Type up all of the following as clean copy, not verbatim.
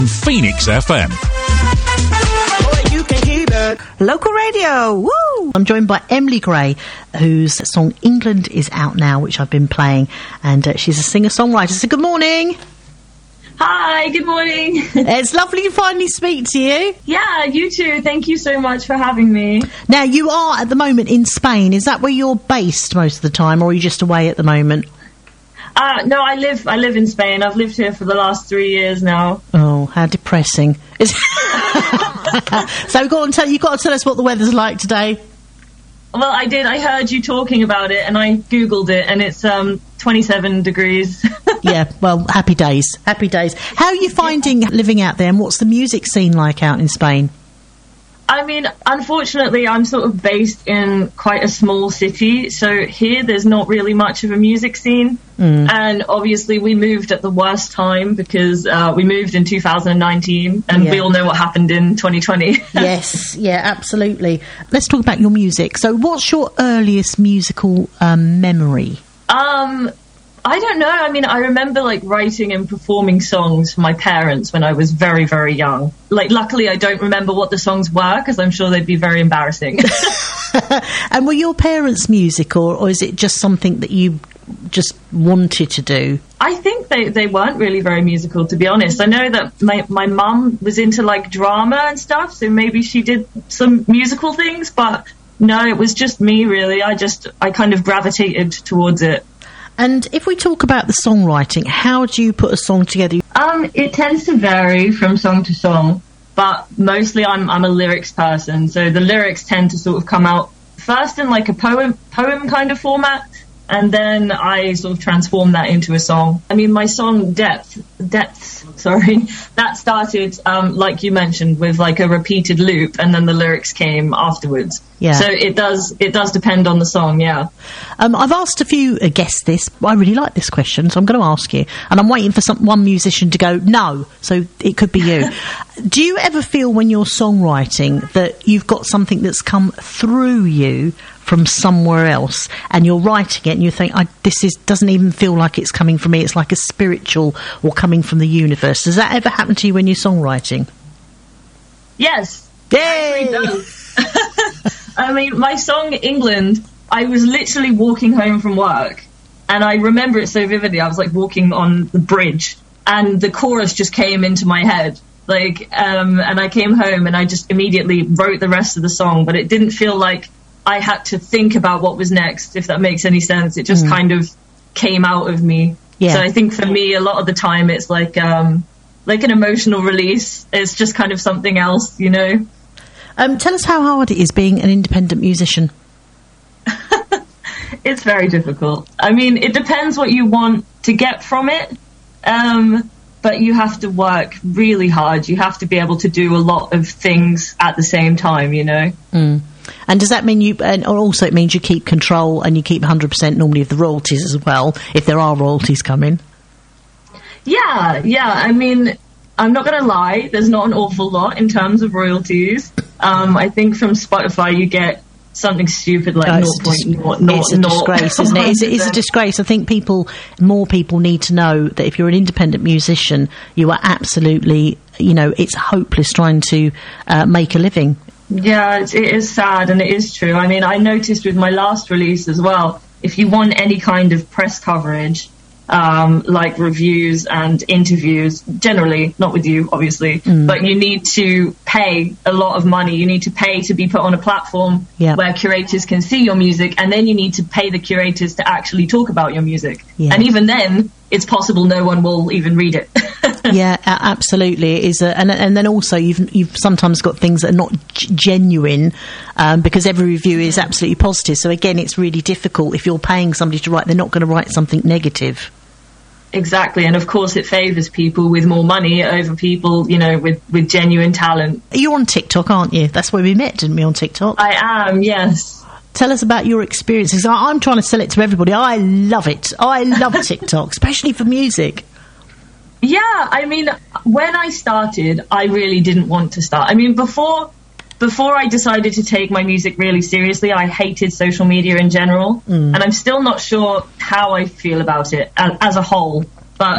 Phoenix FM. Local radio, woo! I'm joined by Emily Gray, whose song England is out now, which I've been playing, and she's a singer-songwriter. So good morning. Hi, good morning. It's lovely to finally speak to you. Yeah, you too. Thank you so much for having me. Now, you are at the moment in Spain. Is that where you're based most of the time, or are you just away at the moment? No, I live in Spain. I've lived here for the last 3 years now. Oh, how depressing. So you've got to tell us what the weather's like today. Well, I did. I heard you talking about it, and I Googled it, and it's 27 degrees. Yeah, well, happy days. Happy days. How are you finding living out there, and what's the music scene like out in Spain? I mean, unfortunately, I'm sort of based in quite a small city, so here there's not really much of a music scene. And obviously we moved at the worst time because we moved in 2019, and we all know what happened in 2020. Yes, yeah, absolutely. Let's talk about your music. So what's your earliest musical memory? I don't know. I mean, I remember writing and performing songs for my parents when I was very, very young. Luckily, I don't remember what the songs were because I'm sure they'd be very embarrassing. And were your parents musical, or is it just something that you just wanted to do? I think they weren't really very musical, to be honest. I know that my mum was into drama and stuff, so maybe she did some musical things, but no, it was just me, really. I kind of gravitated towards it. And if we talk about the songwriting, how do you put a song together? It tends to vary from song to song, but mostly I'm a lyrics person, so the lyrics tend to sort of come out first in a poem kind of format, and then I sort of transform that into a song. I mean, my song Depths, that started, like you mentioned, with a repeated loop, and then the lyrics came afterwards. Yeah. So it does depend on the song, yeah. I've asked a few guests this. I really like this question, so I'm going to ask you. And I'm waiting for one musician to go, no, so it could be you. Do you ever feel when you're songwriting that you've got something that's come through you from somewhere else, and you're writing it and you think, doesn't even feel like it's coming from me, it's like a spiritual or coming from the universe? Does that ever happen to you when you're songwriting? Yes. Yay! It does. I mean, my song England, I was literally walking home from work, and I remember it so vividly. I was walking on the bridge, and the chorus just came into my head. And I came home and I just immediately wrote the rest of the song, but it didn't feel like I had to think about what was next, if that makes any sense. It just kind of came out of me. Yeah. So I think for me, a lot of the time, it's like an emotional release. It's just kind of something else, you know. Tell us how hard it is being an independent musician. It's very difficult. I mean, it depends what you want to get from it. But you have to work really hard. You have to be able to do a lot of things at the same time, you know. And does that mean or also it means you keep control and you keep 100% normally of the royalties as well, if there are royalties coming? Yeah. I mean, I'm not going to lie, there's not an awful lot in terms of royalties. I think from Spotify you get something stupid like 0.0. It's a disgrace, isn't it? It's a disgrace. I think more people need to know that if you're an independent musician, you are absolutely, it's hopeless trying to make a living. Yeah, it is sad, and it is true. I mean, I noticed with my last release as well, if you want any kind of press coverage, like reviews and interviews, generally, not with you, obviously, but you need to pay a lot of money. You need to pay to be put on a platform where curators can see your music, and then you need to pay the curators to actually talk about your music. Yeah. And even then, it's possible no one will even read it. Yeah, absolutely. It is, and then also you've sometimes got things that are not genuine, because every review is absolutely positive. So again, it's really difficult if you're paying somebody to write. They're not going to write something negative. Exactly, and of course it favours people with more money over people, with genuine talent. You're on TikTok, aren't you? That's where we met, didn't we, on TikTok? I am, yes. Tell us about your experiences. I'm trying to sell it to everybody. I love it. I love TikTok, especially for music. Yeah, I mean, when I started, I really didn't want to start. I mean, before I decided to take my music really seriously, I hated social media in general, and I'm still not sure how I feel about it as a whole. But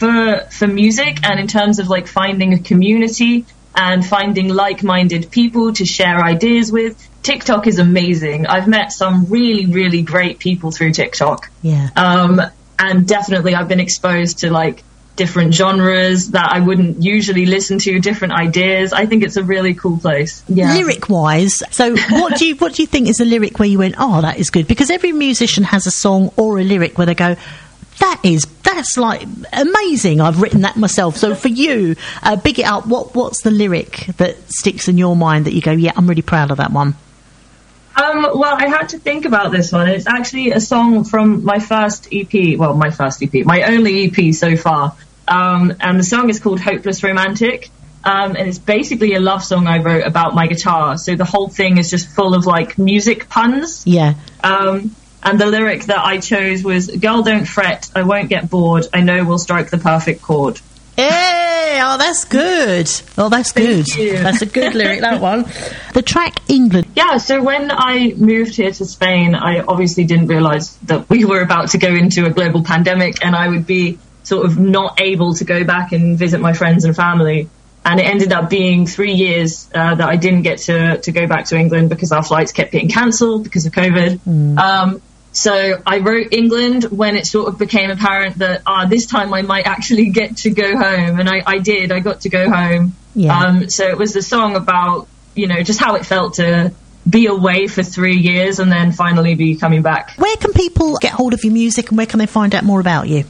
for music, and in terms of like finding a community and finding like-minded people to share ideas with, TikTok is amazing. I've met some really, really great people through TikTok. Yeah. And definitely I've been exposed to like different genres that I wouldn't usually listen to, different ideas. I think it's a really cool place. Yeah. Lyric-wise, so what do you think is a lyric where you went, oh, that is good? Because every musician has a song or a lyric where they go, that's like amazing. I've written that myself. So for you, big it up. What's the lyric that sticks in your mind that you go, yeah, I'm really proud of that one? Well, I had to think about this one. It's actually a song from my first EP. Well, my only EP so far. And the song is called Hopeless Romantic. And it's basically a love song I wrote about my guitar. So the whole thing is just full of like music puns. Yeah. And the lyric that I chose was, "Girl, don't fret, I won't get bored. I know we'll strike the perfect chord." Hey, oh, that's good. Oh, that's good. Thank you. That's a good lyric, that one. The track England. Yeah, so when I moved here to Spain, I obviously didn't realise that we were about to go into a global pandemic and I would be sort of not able to go back and visit my friends and family. And it ended up being 3 years that I didn't get to go back to England because our flights kept getting cancelled because of COVID. So I wrote England when it sort of became apparent that this time I might actually get to go home. And I did. I got to go home. Yeah. So it was the song about, just how it felt to be away for 3 years and then finally be coming back. Where can people get hold of your music and where can they find out more about you?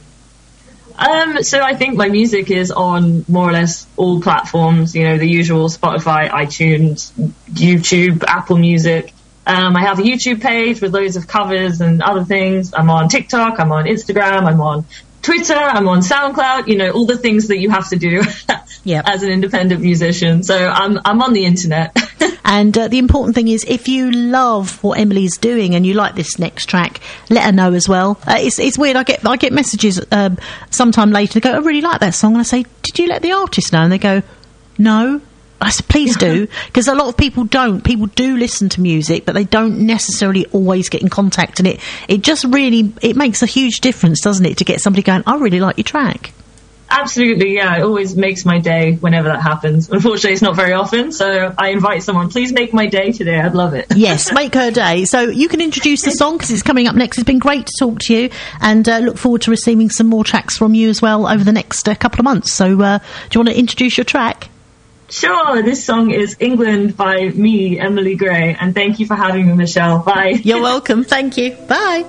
So I think my music is on more or less all platforms, the usual Spotify, iTunes, YouTube, Apple Music. I have a YouTube page with loads of covers and other things. I'm on TikTok, I'm on Instagram, I'm on Twitter, I'm on SoundCloud, all the things that you have to do as an independent musician. So I'm on the internet. And the important thing is, if you love what Emily's doing and you like this next track, let her know as well. It's weird. I get messages sometime later. They go, "I really like that song," and I say, "Did you let the artist know?" And they go, "No." I said, "Please do," because a lot of people don't. People do listen to music, but they don't necessarily always get in contact, and it just really makes a huge difference, doesn't it, to get somebody going, "I really like your track." Absolutely, yeah. It always makes my day whenever that happens. Unfortunately, it's not very often, so I invite someone, please make my day today. I'd love it. Yes, make her day. So you can introduce the song because it's coming up next. It's been great to talk to you, and look forward to receiving some more tracks from you as well over the next couple of months. So do you want to introduce your track? Sure. This song is England by me, Emily Gray, and thank you for having me, Michelle. Bye. You're welcome. Thank you. Bye.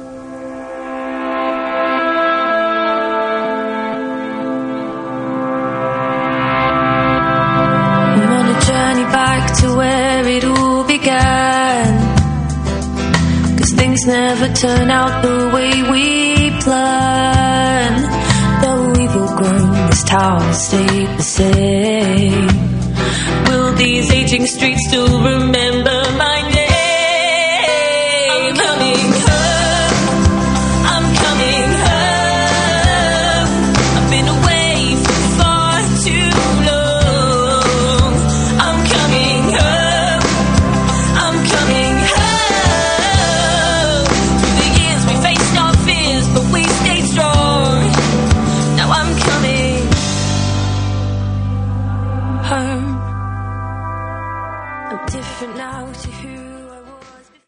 Back to where it all began, 'cause things never turn out the way we planned. Though we've all grown, this town stayed the same. Will these aging streets still remember